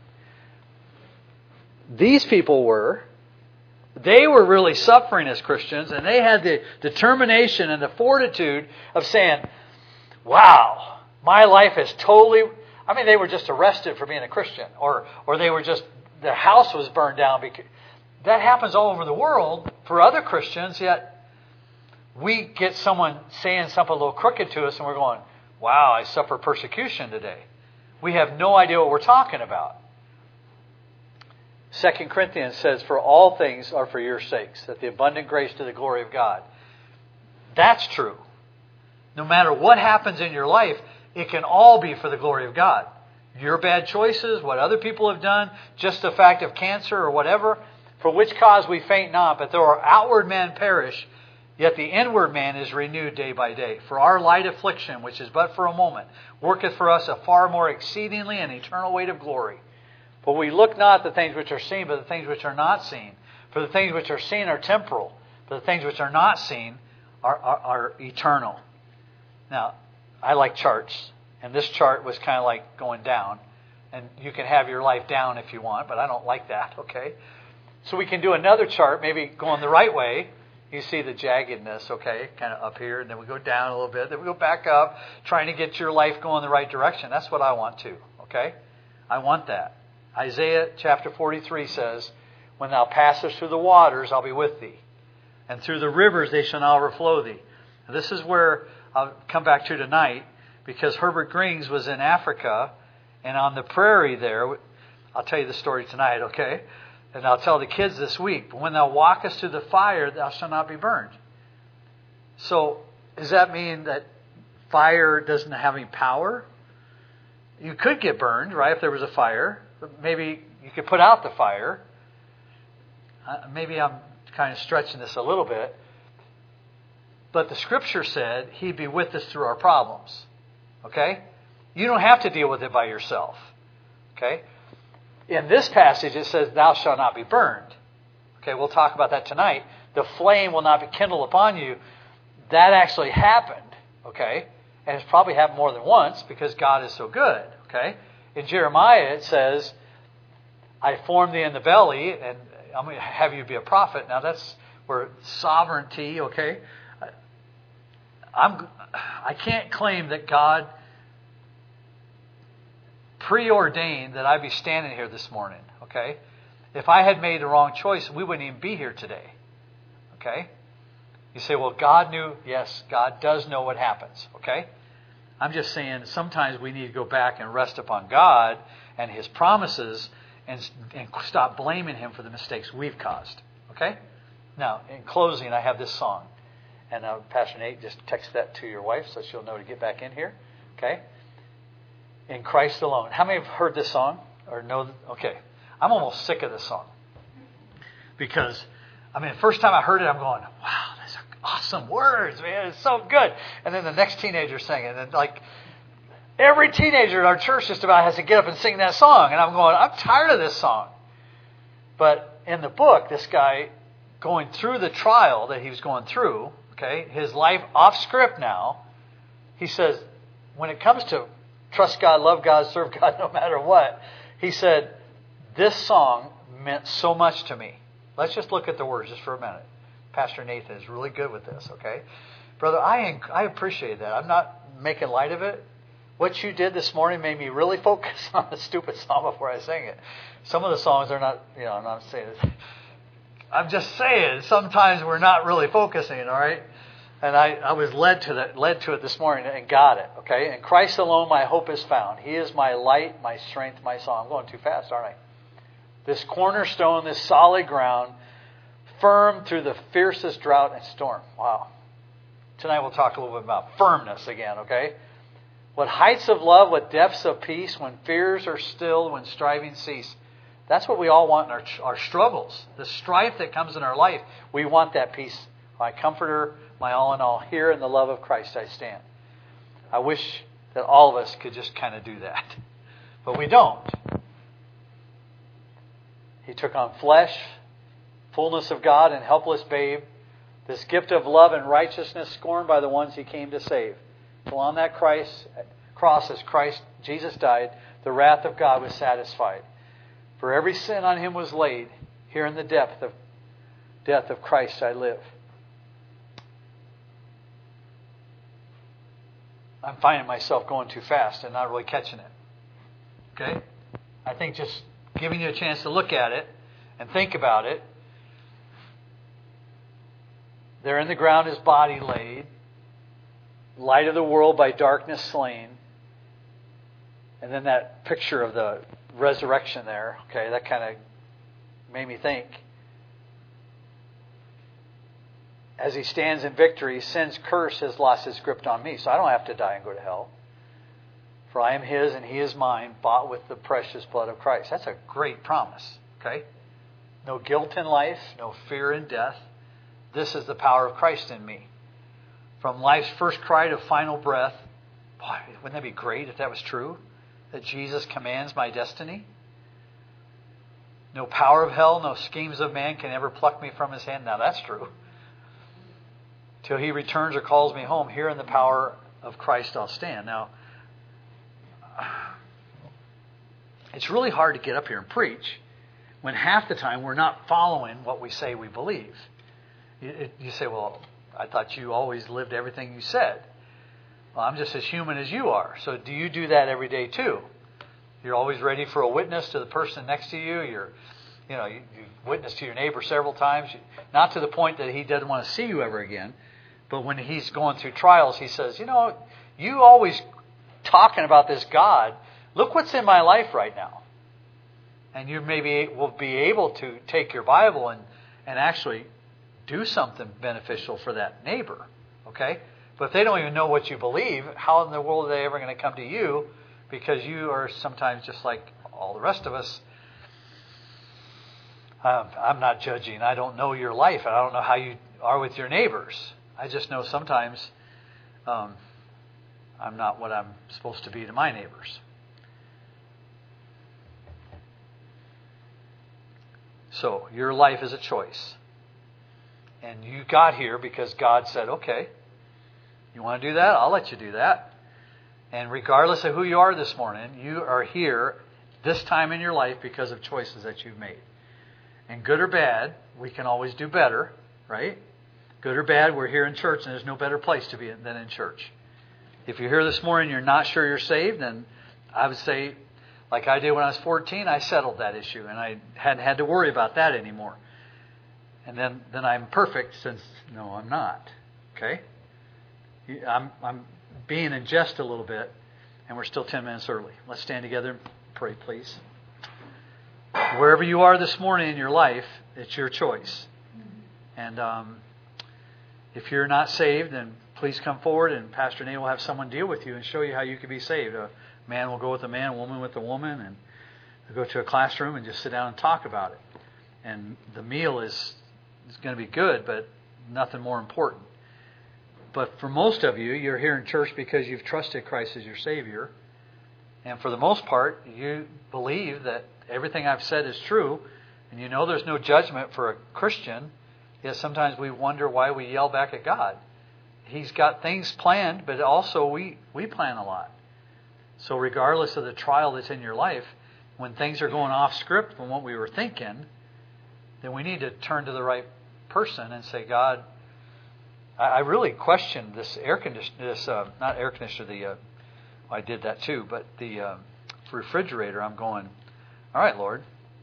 These people they were really suffering as Christians, and they had the determination and the fortitude of saying, wow, my life is totally, they were just arrested for being a Christian, or they were just, their house was burned down. Because that happens all over the world for other Christians, yet we get someone saying something a little crooked to us, and we're going, wow, I suffer persecution today. We have no idea what we're talking about. 2 Corinthians says, for all things are for your sakes, that the abundant grace to the glory of God. That's true. No matter what happens in your life, it can all be for the glory of God. Your bad choices, what other people have done, just the fact of cancer or whatever, for which cause we faint not, but though our outward man perish, yet the inward man is renewed day by day. For our light affliction, which is but for a moment, worketh for us a far more exceedingly and eternal weight of glory. For we look not at the things which are seen, but the things which are not seen. For For the things which are seen are temporal, but the things which are not seen are eternal. Now, I like charts, and this chart was kind of like going down. And you can have your life down if you want, but I don't like that, okay? So we can do another chart, maybe going the right way. You see the jaggedness, okay, kind of up here, and then we go down a little bit, then we go back up, trying to get your life going the right direction. That's what I want too, okay? I want that. Isaiah chapter 43 says, when thou passest through the waters, I'll be with thee. And through the rivers, they shall not overflow thee. And this is where I'll come back to tonight, because Herbert Grings was in Africa, and on the prairie there, I'll tell you the story tonight, okay? And I'll tell the kids this week. But when thou walkest through the fire, thou shalt not be burned. So, does that mean that fire doesn't have any power? You could get burned, right, if there was a fire. But maybe you could put out the fire. Maybe I'm kind of stretching this a little bit. But the Scripture said He'd be with us through our problems. Okay? You don't have to deal with it by yourself. Okay? In this passage, it says, thou shalt not be burned. Okay, we'll talk about that tonight. The flame will not be kindled upon you. That actually happened. Okay? And it's probably happened more than once because God is so good. Okay? In Jeremiah, it says, I formed thee in the belly, and I'm going to have you be a prophet. Now, that's where sovereignty, okay? I can't claim that God preordained that I be standing here this morning, okay? If I had made the wrong choice, we wouldn't even be here today, okay? You say, well, God knew. Yes, God does know what happens, okay? I'm just saying sometimes we need to go back and rest upon God and His promises and stop blaming Him for the mistakes we've caused, okay? Now, in closing, I have this song. And Pastor Nate, just text that to your wife so she'll know to get back in here, okay? In Christ alone. How many have heard this song? Or know? Okay. I'm almost sick of this song. Because, the first time I heard it, I'm going, wow, these are awesome words, man. It's so good. And then the next teenager sang it. And every teenager at our church just about has to get up and sing that song. And I'm going, I'm tired of this song. But in the book, this guy going through the trial that he was going through, okay, his life off script now, he says, when it comes to trust God, love God, serve God no matter what, he said, this song meant so much to me. Let's just look at the words just for a minute. Pastor Nathan is really good with this, okay? Brother, I appreciate that. I'm not making light of it. What you did this morning made me really focus on the stupid song before I sang it. Some of the songs are not, I'm not saying this. I'm just saying, sometimes we're not really focusing, all right? And I was led to it this morning and got it, okay? In Christ alone my hope is found. He is my light, my strength, my song. I'm going too fast, aren't I? This cornerstone, this solid ground, firm through the fiercest drought and storm. Wow. Tonight we'll talk a little bit about firmness again, okay? What heights of love, what depths of peace, when fears are stilled, when striving cease. That's what we all want in our struggles. The strife that comes in our life, we want that peace. My comforter, my all in all, here in the love of Christ I stand. I wish that all of us could just kind of do that. But we don't. He took on flesh, fullness of God and helpless babe, this gift of love and righteousness scorned by the ones He came to save. Till on that cross as Jesus died, the wrath of God was satisfied. For every sin on Him was laid. Here in the death of Christ I live. I'm finding myself going too fast and not really catching it. Okay? I think just giving you a chance to look at it and think about it. There in the ground His body laid, light of the world by darkness slain. And then that picture of the resurrection there, okay, that kind of made me think. As He stands in victory, sin's curse has lost its grip on me, so I don't have to die and go to hell. For I am His and He is mine, bought with the precious blood of Christ. That's a great promise, okay? No guilt in life, no fear in death. This is the power of Christ in me. From life's first cry to final breath, boy, wouldn't that be great if that was true? That Jesus commands my destiny? No power of hell, no schemes of man can ever pluck me from his hand. Now that's true. Till he returns or calls me home, here in the power of Christ I'll stand. Now, it's really hard to get up here and preach when half the time we're not following what we say we believe. You say, well, I thought you always lived everything you said. Well, I'm just as human as you are. So do you do that every day too? You're always ready for a witness to the person next to you. You've witnessed to your neighbor several times. Not to the point that he doesn't want to see you ever again. But when he's going through trials, he says, you always talking about this God. Look what's in my life right now. And you maybe will be able to take your Bible and actually do something beneficial for that neighbor. Okay? But if they don't even know what you believe, how in the world are they ever going to come to you? Because you are sometimes just like all the rest of us. I'm not judging. I don't know your life. And I don't know how you are with your neighbors. I just know sometimes I'm not what I'm supposed to be to my neighbors. So your life is a choice. And you got here because God said, okay, you want to do that? I'll let you do that. And regardless of who you are this morning, you are here this time in your life because of choices that you've made. And good or bad, we can always do better, right? Good or bad, we're here in church, and there's no better place to be than in church. If you're here this morning and you're not sure you're saved, then I would say, like I did when I was 14, I settled that issue, and I hadn't had to worry about that anymore. And then I'm perfect, since no, I'm not. Okay? I'm being in jest a little bit, and we're still 10 minutes early. Let's stand together and pray, please. Wherever you are this morning in your life, it's your choice. And if you're not saved, then please come forward, and Pastor Nate will have someone deal with you and show you how you can be saved. A man will go with a man, a woman with a woman, and they'll go to a classroom and just sit down and talk about it. And the meal is going to be good, but nothing more important. But for most of you, you're here in church because you've trusted Christ as your Savior. And for the most part, you believe that everything I've said is true. And you know there's no judgment for a Christian. Yet sometimes we wonder why we yell back at God. He's got things planned, but also we plan a lot. So regardless of the trial that's in your life, when things are going off script from what we were thinking, then we need to turn to the right person and say, God, I really question this air conditioner, not air conditioner, I did that too, but the refrigerator. I'm going, all right, Lord.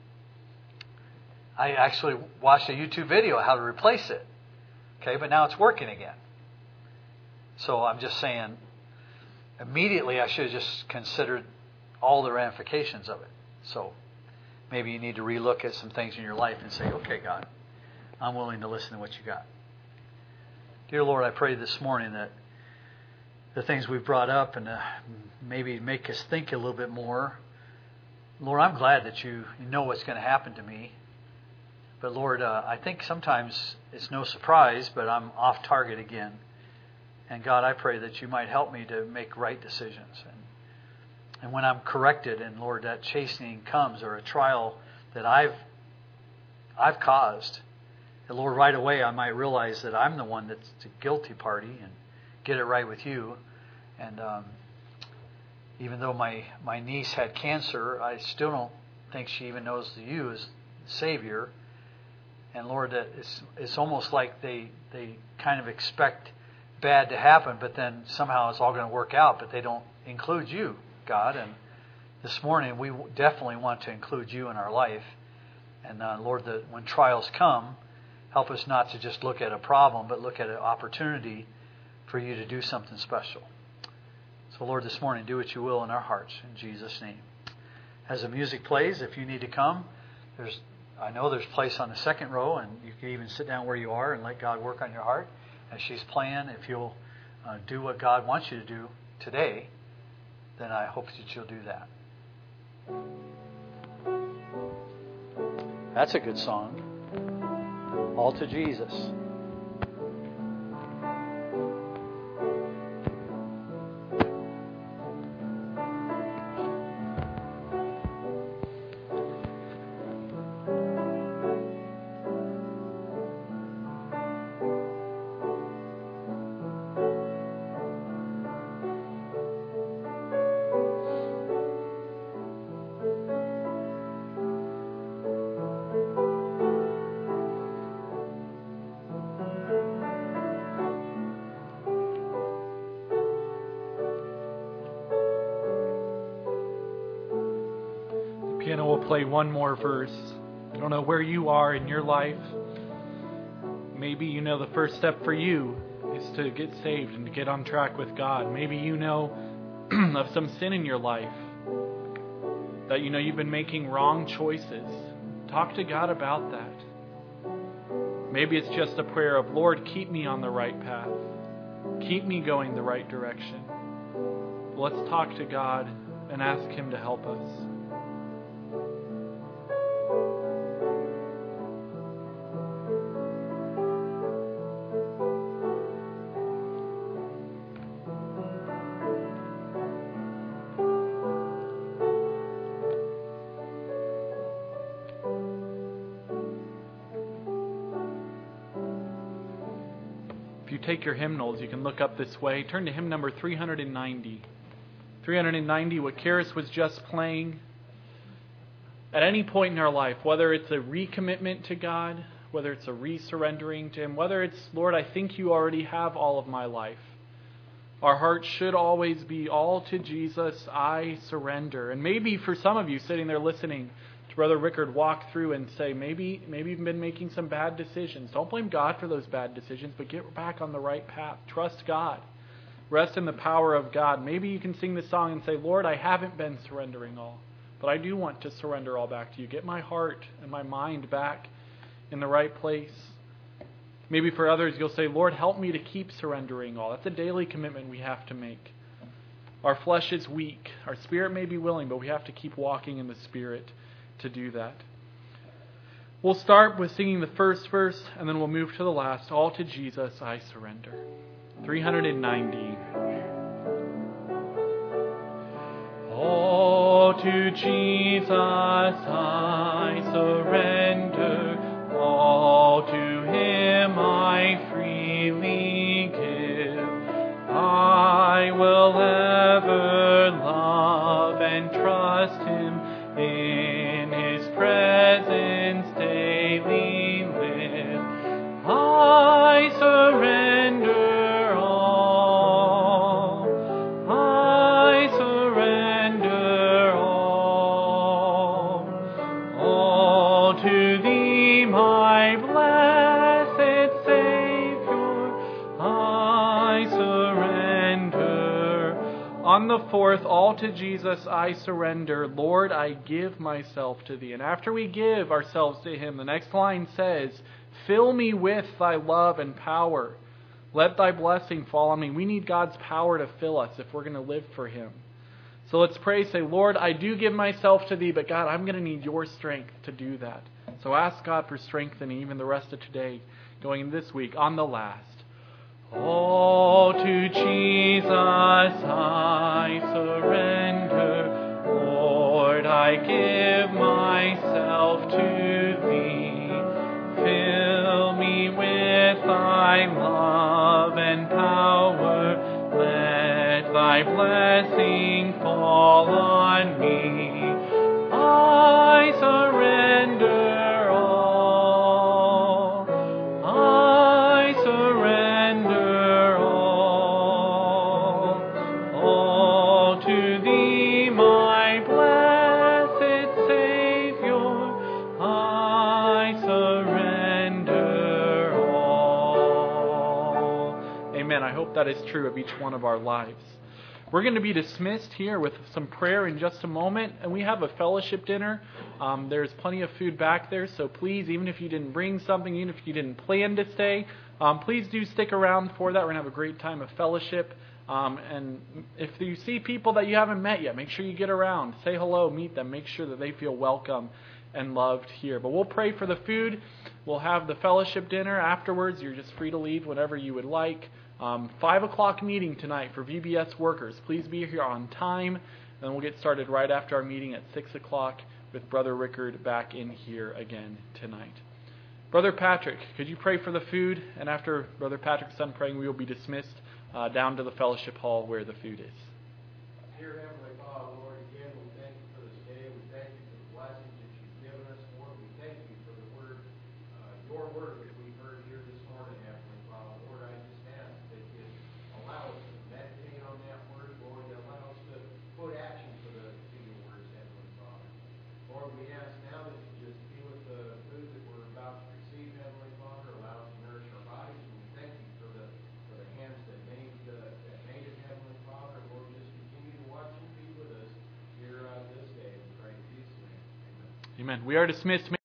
I actually watched a YouTube video on how to replace it. Okay, but now it's working again. So I'm just saying, immediately I should have just considered all the ramifications of it. So maybe you need to relook at some things in your life and say, okay, God, I'm willing to listen to what you got. Dear Lord, I pray this morning that the things we've brought up and maybe make us think a little bit more. Lord, I'm glad that you know what's going to happen to me. But Lord, I think sometimes it's no surprise, but I'm off target again. And God, I pray that you might help me to make right decisions. And when I'm corrected, and Lord, that chastening comes, or a trial that I've caused, and Lord, right away I might realize that I'm the one that's the guilty party and get it right with you. And even though my niece had cancer, I still don't think she even knows you as Savior. And Lord, that it's almost like they kind of expect bad to happen, but then somehow it's all going to work out, but they don't include you, God. And this morning we definitely want to include you in our life. And Lord, that when trials come, help us not to just look at a problem, but look at an opportunity for you to do something special. So Lord, this morning, do what you will in our hearts, in Jesus' name. As the music plays, if you need to come, I know there's place on the second row, and you can even sit down where you are and let God work on your heart. As she's playing, if you'll do what God wants you to do today, then I hope that you'll do that. That's a good song. All to Jesus. Piano will play one more verse. I don't know where you are in your life. Maybe you know the first step for you is to get saved and to get on track with God. Maybe you know of some sin in your life that you know you've been making wrong choices. Talk to God about that. Maybe it's just a prayer of, Lord, keep me on the right path. Keep me going the right direction. Let's talk to God and ask Him to help us. If you take your hymnals, you can look up this way. Turn to hymn number 390. 390, what Karis was just playing. At any point in our life, whether it's a recommitment to God, whether it's a resurrendering to Him, whether it's, Lord, I think you already have all of my life. Our heart should always be all to Jesus, I surrender. And maybe for some of you sitting there listening to Brother Rickard walk through and say, maybe you've been making some bad decisions. Don't blame God for those bad decisions, but get back on the right path. Trust God. Rest in the power of God. Maybe you can sing this song and say, Lord, I haven't been surrendering all, but I do want to surrender all back to you. Get my heart and my mind back in the right place. Maybe for others, you'll say, Lord, help me to keep surrendering all. That's a daily commitment we have to make. Our flesh is weak. Our spirit may be willing, but we have to keep walking in the Spirit to do that. We'll start with singing the first verse, and then we'll move to the last. All to Jesus I surrender. 390. All to Jesus I surrender. All to Him I freely give. I will ever love and trust Him. In His presence daily live. I surrender all. I surrender all. All to Thee, my blessed Savior, I surrender. On the fourth, all to Jesus I surrender. Lord, I give myself to Thee. And after we give ourselves to Him, the next line says, fill me with Thy love and power. Let Thy blessing fall on me. We need God's power to fill us if we're going to live for Him. So let's pray, say, Lord, I do give myself to Thee, but God, I'm going to need Your strength to do that. So ask God for strength and even the rest of today, going this week, on the last. All to Jesus I surrender. Lord, I give myself to Thee. Fill me with Thy love and power. Let Thy blessing fall on me. I surrender all. I surrender all. All to Thee, my blessed Savior, I surrender all. Amen. I hope that is true of each one of our lives. We're going to be dismissed here with some prayer in just a moment, and we have a fellowship dinner. There's plenty of food back there, so please, even if you didn't bring something, even if you didn't plan to stay, please do stick around for that. We're going to have a great time of fellowship. And if you see people that you haven't met yet, make sure you get around. Say hello, meet them, make sure that they feel welcome and loved here. But we'll pray for the food. We'll have the fellowship dinner afterwards. You're just free to leave whenever you would like. 5 o'clock meeting tonight for VBS workers. Please be here on time, and we'll get started right after our meeting at 6 o'clock with Brother Rickard back in here again tonight. Brother Patrick, could you pray for the food? And after Brother Patrick's done praying, we will be dismissed down to the fellowship hall where the food is. Dear Heavenly Father, Lord, again, we thank you for this day. We thank you for the blessings that you've given us, Lord. We thank you for the word, your word that we've heard here this morning, Heavenly Father. Lord, I just ask that you allow us to meditate on that word, Lord. Allow us to put action to your words, Heavenly Father. Lord, Amen. We are dismissed.